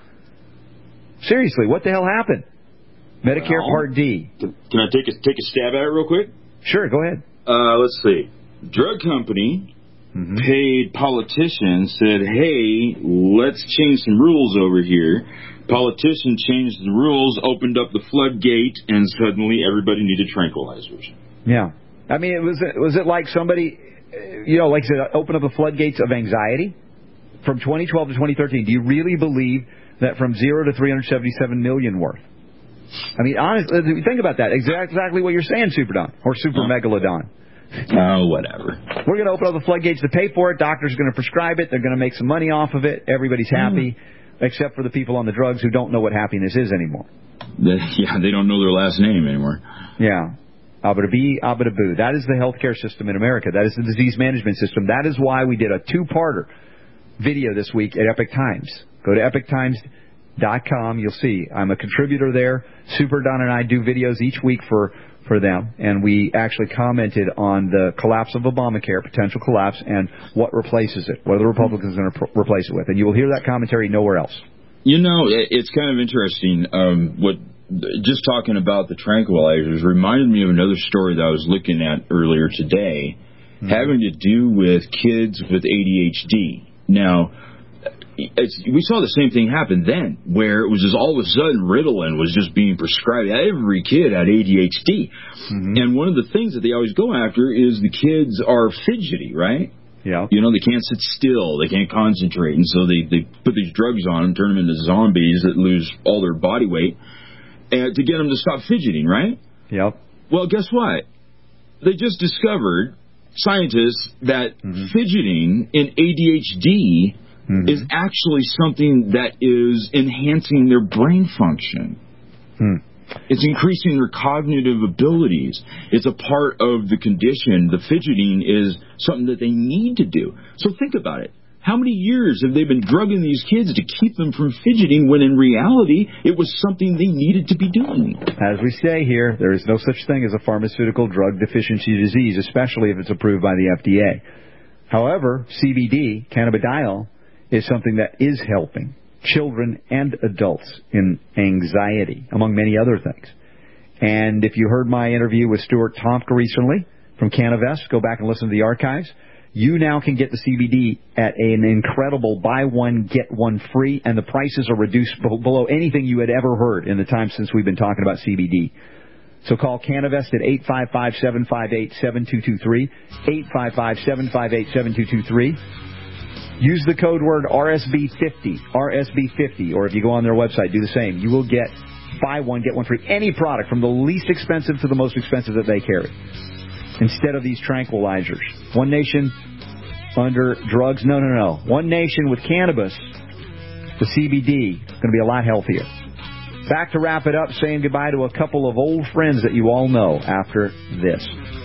Seriously, what the hell happened? Medicare well, Part D. Can I take a, take a stab at it real quick? Sure, go ahead. Uh, let's see. Drug company mm-hmm. paid politicians, said, hey, let's change some rules over here. Politician changed the rules, opened up the floodgate, and suddenly everybody needed tranquilizers. Yeah. I mean, it was it, was it like somebody, you know, like to open up the floodgates of anxiety from twenty twelve to twenty thirteen? Do you really believe that from zero to three hundred seventy-seven million worth? I mean, honestly, think about that. Exactly what you're saying, Super Don or Super oh. Megalodon. Oh, whatever. We're going to open up the floodgates to pay for it. Doctors are going to prescribe it. They're going to make some money off of it. Everybody's happy, mm. except for the people on the drugs who don't know what happiness is anymore. The, yeah, they don't know their last name anymore. Yeah. Abba-da-bee, abba-da-boo. That is the healthcare system in America. That is the disease management system. That is why we did a two-parter video this week at Epic Times. Go to epic times dot com. You'll see I'm a contributor there. Super Don and I do videos each week for, for them, and we actually commented on the collapse of Obamacare, potential collapse, and what replaces it, what are the Republicans going to pr- replace it with. And you will hear that commentary nowhere else. You know, it's kind of interesting um, what... Just talking about the tranquilizers reminded me of another story that I was looking at earlier today, mm-hmm. having to do with kids with A D H D. Now, it's, we saw the same thing happen then, where it was just all of a sudden Ritalin was just being prescribed. Every kid had A D H D. Mm-hmm. And one of the things that they always go after is the kids are fidgety, right? Yeah. You know, they can't sit still. They can't concentrate. And so they, they put these drugs on them, turn them into zombies that lose all their body weight. And to get them to stop fidgeting, right? Yep. Well, guess what? They just discovered, scientists, that mm-hmm. fidgeting in A D H D mm-hmm. is actually something that is enhancing their brain function. Hmm. It's increasing their cognitive abilities. It's a part of the condition. The fidgeting is something that they need to do. So think about it. How many years have they been drugging these kids to keep them from fidgeting when in reality it was something they needed to be doing? As we say here, there is no such thing as a pharmaceutical drug deficiency disease, especially if it's approved by the F D A. However, C B D, cannabidiol, is something that is helping children and adults in anxiety, among many other things. And if you heard my interview with Stuart Tomka recently from Cannavest, go back and listen to the archives. You now can get the C B D at an incredible buy one, get one free, and the prices are reduced below anything you had ever heard in the time since we've been talking about C B D. So call Cannavest at eight five five, seven five eight, seven two two three, eight five five, seven five eight, seven two two three. Use the code word R S B fifty, R S B fifty, or if you go on their website, do the same. You will get buy one, get one free, any product from the least expensive to the most expensive that they carry, instead of these tranquilizers. One nation under drugs, no, no, no. One nation with cannabis, the C B D, is going to be a lot healthier. Back to wrap it up, saying goodbye to a couple of old friends that you all know after this.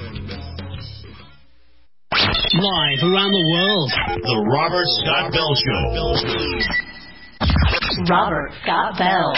Live around the world, The Robert Scott Bell Show. Robert Scott Bell.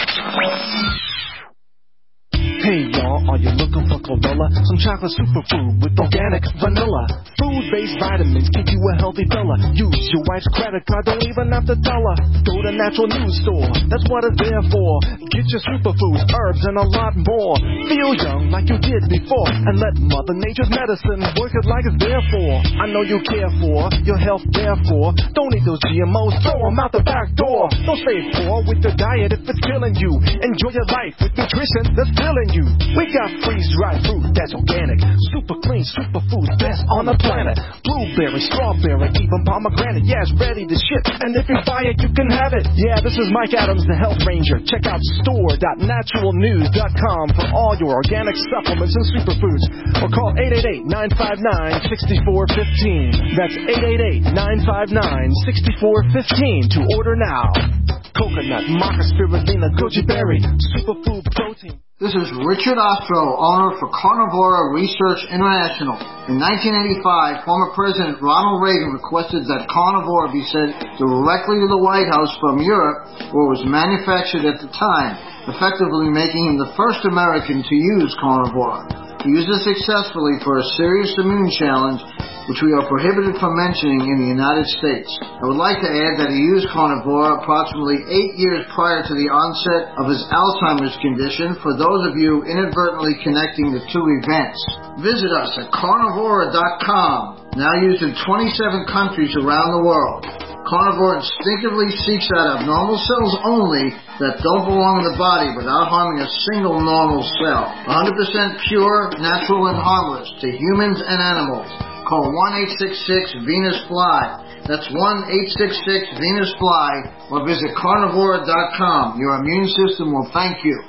Hey y'all, are you looking for chlorella? Some chocolate superfood with organic vanilla. Food-based vitamins keep you a healthy fella. Use your wife's credit card, don't even have to tell her. Go to Natural News Store, that's what it's there for. Get your superfoods, herbs, and a lot more. Feel young like you did before, and let Mother Nature's medicine work it like it's there for. I know you care for your health, therefore. Don't eat those G M Os, throw them out the back door. Don't stay poor with your diet if it's killing you. Enjoy your life with nutrition that's filling you. We got freeze-dried fruit that's organic, super clean, super food, best on the planet. Blueberry, strawberry, even pomegranate, yeah, it's ready to ship. And if you buy it, you can have it. Yeah, this is Mike Adams, the Health Ranger. Check out store dot natural news dot com for all your organic supplements and superfoods. Or call eight eight eight, nine five nine, six four one five. That's eight eight eight, nine five nine, six four one five to order now. Coconut, maca, spirulina, goji berry, superfood protein. This is Richard Ostro, owner for Carnivora Research International. In nineteen eighty-five, former President Ronald Reagan requested that Carnivora be sent directly to the White House from Europe, where it was manufactured at the time, effectively making him the first American to use Carnivora. He used it successfully for a serious immune challenge, which we are prohibited from mentioning in the United States. I would like to add that he used Carnivora approximately eight years prior to the onset of his Alzheimer's condition, for those of you inadvertently connecting the two events. Visit us at carnivora dot com, now used in twenty-seven countries around the world. Carnivore instinctively seeks out abnormal cells only that don't belong in the body without harming a single normal cell. one hundred percent pure, natural, and harmless to humans and animals. Call one eight six six Venus Fly. That's one eight six six Venus Fly, or visit carnivora dot com. Your immune system will thank you.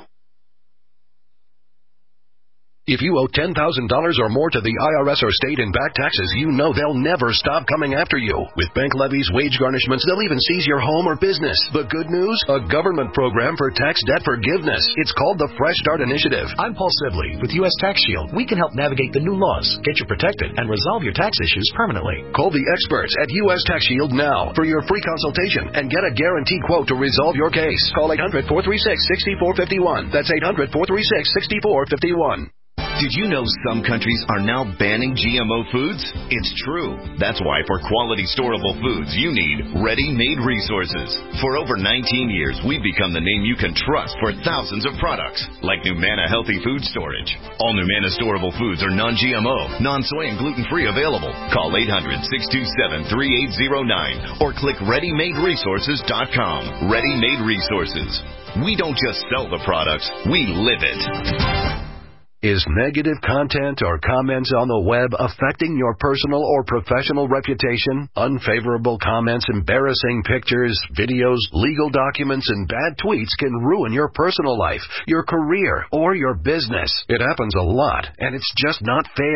If you owe ten thousand dollars or more to the I R S or state in back taxes, you know they'll never stop coming after you. With bank levies, wage garnishments, they'll even seize your home or business. The good news? A government program for tax debt forgiveness. It's called the Fresh Start Initiative. I'm Paul Sibley with U S Tax Shield. We can help navigate the new laws, get you protected, and resolve your tax issues permanently. Call the experts at U S Tax Shield now for your free consultation and get a guaranteed quote to resolve your case. Call eight hundred, four three six, six four five one. That's eight hundred, four three six, six four five one. Did you know some countries are now banning G M O foods? It's true. That's why for quality storable foods, you need Ready-Made Resources. For over nineteen years, we've become the name you can trust for thousands of products, like Numana Healthy Food Storage. All Numana storable foods are non-G M O, non-soy, and gluten-free available. Call eight hundred, six two seven, three eight zero nine or click ready made resources dot com. Ready-Made Resources. We don't just sell the products, we live it. Is negative content or comments on the web affecting your personal or professional reputation? Unfavorable comments, embarrassing pictures, videos, legal documents, and bad tweets can ruin your personal life, your career, or your business. It happens a lot, and it's just not fair.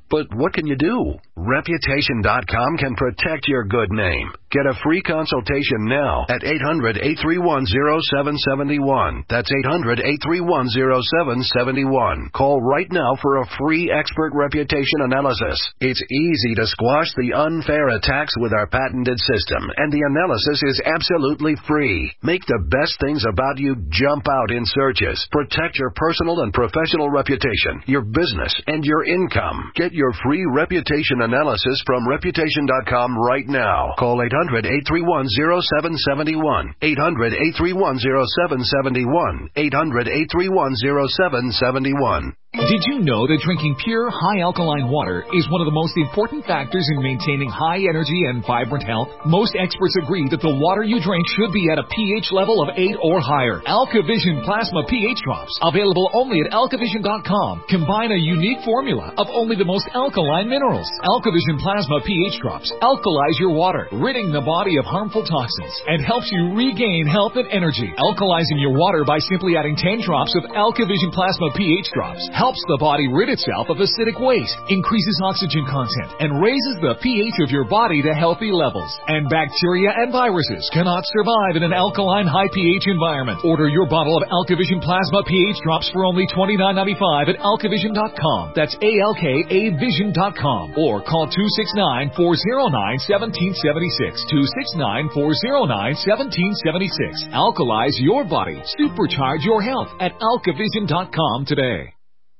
But what can you do? Reputation dot com can protect your good name. Get a free consultation now at eight hundred, eight three one, oh seven seven one. That's eight hundred, eight three one, oh seven seven one. Call right now for a free expert reputation analysis. It's easy to squash the unfair attacks with our patented system, and the analysis is absolutely free. Make the best things about you jump out in searches. Protect your personal and professional reputation, your business, and your income. Get your free reputation analysis from Reputation dot com right now. Call eight hundred, eight three one, oh seven seven one. eight hundred, eight three one, oh seven seven one. eight hundred, eight three one, oh seven seven one. Did you know that drinking pure, high-alkaline water is one of the most important factors in maintaining high energy and vibrant health? Most experts agree that the water you drink should be at a pH level of eight or higher. AlkaVision Plasma pH Drops, available only at alkavision dot com, combine a unique formula of only the most alkaline minerals. AlkaVision Plasma pH Drops alkalize your water, ridding the body of harmful toxins, and helps you regain health and energy. Alkalizing your water by simply adding ten drops of AlkaVision Plasma pH Drops helps the body rid itself of acidic waste, increases oxygen content, and raises the pH of your body to healthy levels. And bacteria and viruses cannot survive in an alkaline high pH environment. Order your bottle of AlkaVision Plasma pH Drops for only twenty-nine ninety-five at alkavision dot com. That's A L K A vision dot com. Or call two six nine, four oh nine, one seven seven six. two six nine, four oh nine, one seven seven six. Alkalize your body. Supercharge your health at alkavision dot com today.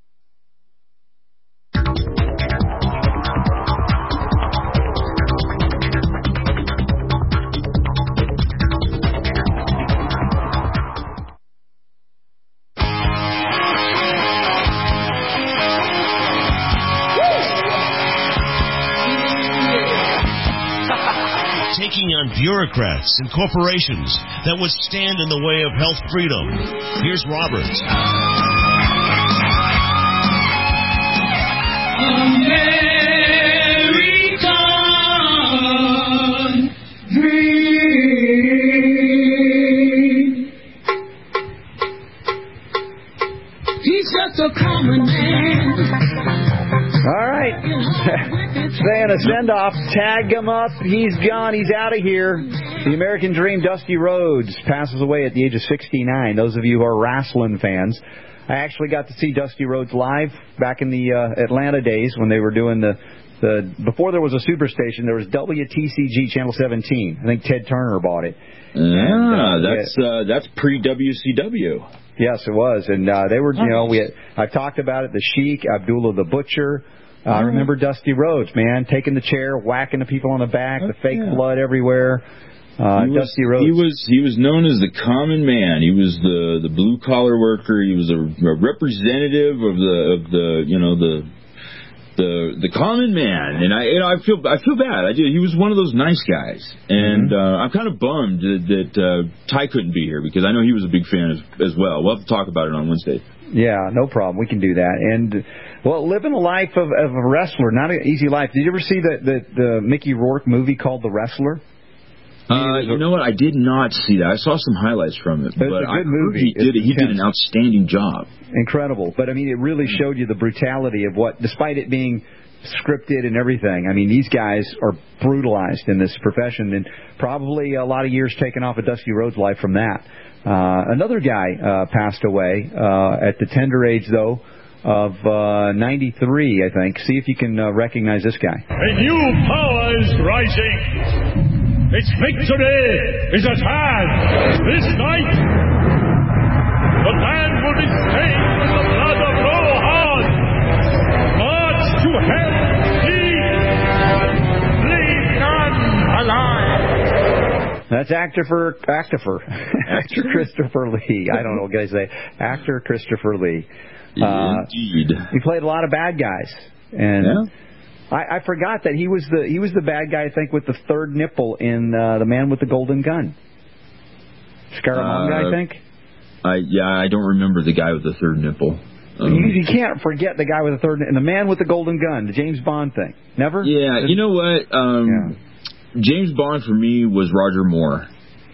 Taking on bureaucrats and corporations that would stand in the way of health freedom. Here's Robert. American dream. He's just a common man. All right. Saying a send-off. Tag him up. He's gone. He's out of here. The American Dream, Dusty Rhodes, passes away at the age of sixty-nine. Those of you who are wrestling fans, I actually got to see Dusty Rhodes live back in the uh, Atlanta days when they were doing the, the... Before there was a superstation, there was W T C G Channel seventeen. I think Ted Turner bought it. Yeah, and, uh, that's uh, that's pre-W C W. Yes, it was. And uh, they were, you know, we had, I've talked about it, the Sheik, Abdullah the Butcher. Uh, I remember Dusty Rhodes, man, taking the chair, whacking the people on the back, the fake yeah. blood everywhere. Uh, he was, Dusty Rhodes. He was he was known as the common man. He was the, the blue collar worker. He was a, a representative of the of the you know the the the common man. And I you know I feel I feel bad. I do. He was one of those nice guys, and mm-hmm. uh, I'm kind of bummed that, that uh, Ty couldn't be here because I know he was a big fan as, as well. We'll have to talk about it on Wednesday. Yeah, no problem. We can do that. And, well, living a life of, of a wrestler, not an easy life. Did you ever see the, the, the Mickey Rourke movie called The Wrestler? Uh, you know what? I did not see that. I saw some highlights from it. It's but a good I movie. He did, he did an outstanding job. Incredible. But, I mean, it really showed you the brutality of what, despite it being scripted and everything, I mean, these guys are brutalized in this profession, and probably a lot of years taken off of Dusty Rhodes' life from that. Uh, another guy uh, passed away uh, at the tender age, though, of uh, ninety-three, I think. See if you can uh, recognize this guy. A new power is rising. Its victory is at hand. This night, the land will be stained with the blood of Rohan. March to hell, deep. Leave none alive. That's actor for actor for actor Christopher Lee. I don't know what guys say. Actor Christopher Lee. Uh, Indeed. He played a lot of bad guys, and yeah. I, I forgot that he was the he was the bad guy. I think with the third nipple in uh, The Man with the Golden Gun. Scaramanga, uh, I think. I yeah, I don't remember the guy with the third nipple. Um, you, you can't forget the guy with the third and the Man with the Golden Gun, the James Bond thing. Never. Yeah, you know what? Um, yeah. James Bond for me was Roger Moore.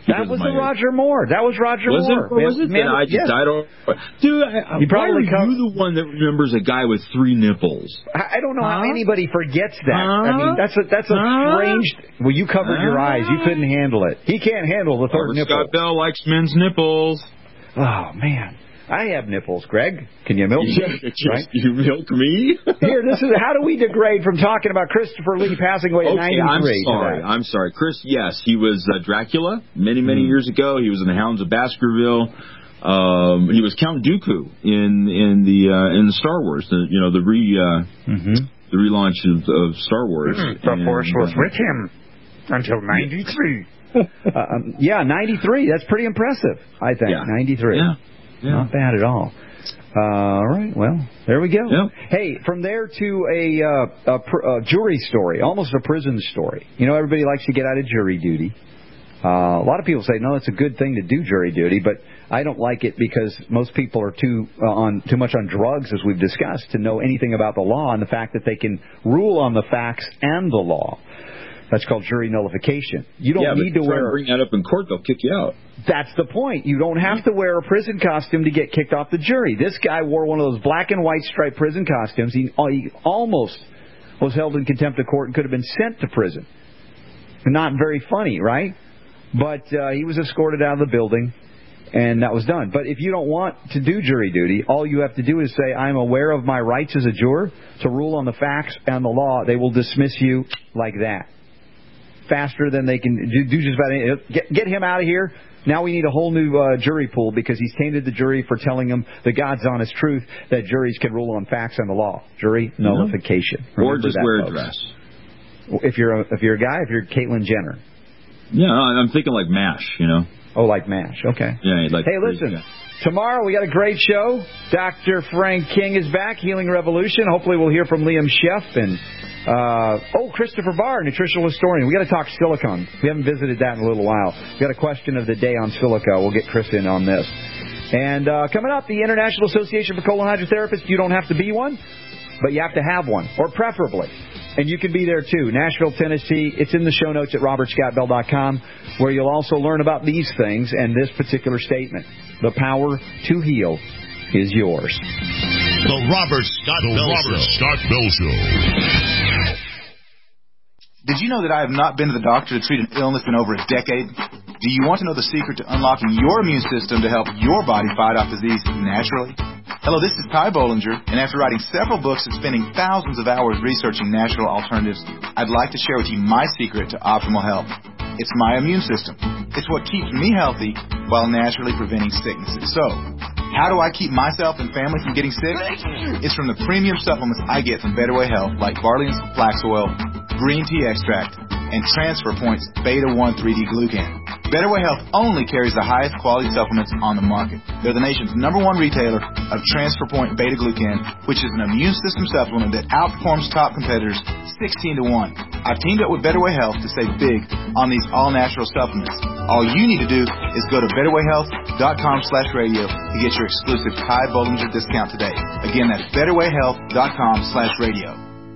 That was the Roger Moore. That was Roger was Moore. It, was it? Man, I just, yes. I don't. Dude, I, you probably why are you the one that remembers a guy with three nipples? I, I don't know huh? how anybody forgets that. Huh? I mean, that's a that's a huh? strange. Well, you covered huh? your eyes. You couldn't handle it. He can't handle the third Robert nipple. Scott Bell likes men's nipples. Oh man. I have nipples, Greg. Can you milk me? Right? You milk me? Here, this is how do we degrade from talking about Christopher Lee passing away at okay, ninety-three? I'm sorry. I'm sorry, Chris. Yes, he was uh, Dracula many, many mm. years ago. He was in the Hounds of Baskerville. Um, he was Count Dooku in in the uh, in the Star Wars. The, you know the re uh, mm-hmm. the relaunch of, of Star Wars. Mm, the and, Force was uh, with him until ninety-three. uh, um, yeah, ninety-three. That's pretty impressive, I think. Yeah. ninety-three. Yeah. Yeah. Not bad at all. Uh, all right, well, there we go. Yep. Hey, from there to a, uh, a, pr- a jury story, almost a prison story. You know, everybody likes to get out of jury duty. Uh, a lot of people say, no, it's a good thing to do jury duty, but I don't like it because most people are too uh, on too much on drugs, as we've discussed, to know anything about the law and the fact that they can rule on the facts and the law. That's called jury nullification. You don't yeah, need to wear. Bring that up in court; they'll kick you out. That's the point. You don't have to wear a prison costume to get kicked off the jury. This guy wore one of those black and white striped prison costumes. He, he almost was held in contempt of court and could have been sent to prison. Not very funny, right? But uh, he was escorted out of the building, and that was done. But if you don't want to do jury duty, all you have to do is say, I'm aware of my rights as a juror to rule on the facts and the law. They will dismiss you like that. Faster than they can do, do just about anything. Get, get him out of here. Now we need a whole new uh, jury pool because he's tainted the jury for telling them the God's honest truth that juries can rule on facts and the law. Jury nullification. Mm-hmm. Or just that, wear folks. a dress. If you're a, if you're a guy, if you're Caitlyn Jenner. Yeah, I'm thinking like MASH, you know. Oh, like MASH. Okay. Yeah. Like hey, listen. Tomorrow we got a great show. Doctor Frank King is back, Healing Revolution. Hopefully we'll hear from Liam Sheff and uh, oh, Christopher Barr, nutritional historian. We got to talk silicone. We haven't visited that in a little while. We got a question of the day on silica. We'll get Chris in on this. And uh, coming up, the International Association for Colon Hydrotherapists. You don't have to be one, but you have to have one, or preferably. And you can be there too. Nashville, Tennessee. It's in the show notes at robert scott bell dot com, where you'll also learn about these things and this particular statement. The power to heal is yours. The Robert Scott the Bell Robert Show. Scott Bell Show. Did you know that I have not been to the doctor to treat an illness in over a decade? Do you want to know the secret to unlocking your immune system to help your body fight off disease naturally? Hello, this is Ty Bollinger, and after writing several books and spending thousands of hours researching natural alternatives, I'd like to share with you my secret to optimal health. It's my immune system. It's what keeps me healthy while naturally preventing sicknesses. So, how do I keep myself and family from getting sick? It's from the premium supplements I get from Better Way Health, like barley and flax oil, green tea extract, and Transfer Point's Beta one three D Glucan. Better Way Health only carries the highest quality supplements on the market. They're the nation's number one retailer of Transfer Point Beta Glucan, which is an immune system supplement that outperforms top competitors sixteen to one. I've teamed up with Better Way Health to save big on these all-natural supplements. All you need to do is go to better way health dot com slash radio to get your exclusive Ty Bollinger discount today. Again, that's better way health dot com slash radio.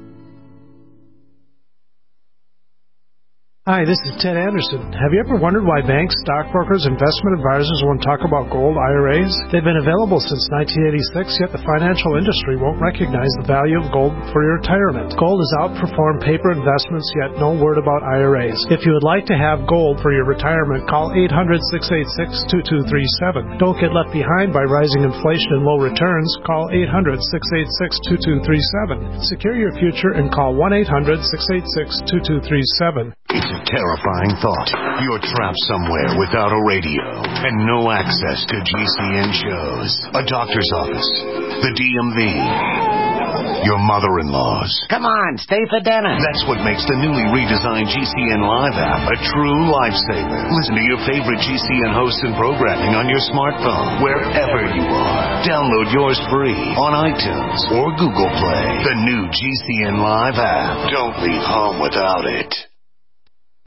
Hi, this is Ted Anderson. Have you ever wondered why banks, stockbrokers, investment advisors won't talk about gold I R As? They've been available since nineteen eighty-six, yet the financial industry won't recognize the value of gold for your retirement. Gold has outperformed paper investments, yet no word about I R As. If you would like to have gold for your retirement, call eight hundred, six eight six, two two three seven. Don't get left behind by rising inflation and low returns. Call eight hundred, six eight six, two two three seven. Secure your future and call one eight hundred, six eight six, two two three seven. It's a terrifying thought. You're trapped somewhere without a radio and no access to G C N shows, a doctor's office, the D M V, your mother-in-law's. Come on, stay for dinner. That's what makes the newly redesigned G C N Live app a true lifesaver. Listen to your favorite G C N hosts and programming on your smartphone, wherever you are. Download yours free on iTunes or Google Play. The new G C N Live app. Don't leave home without it.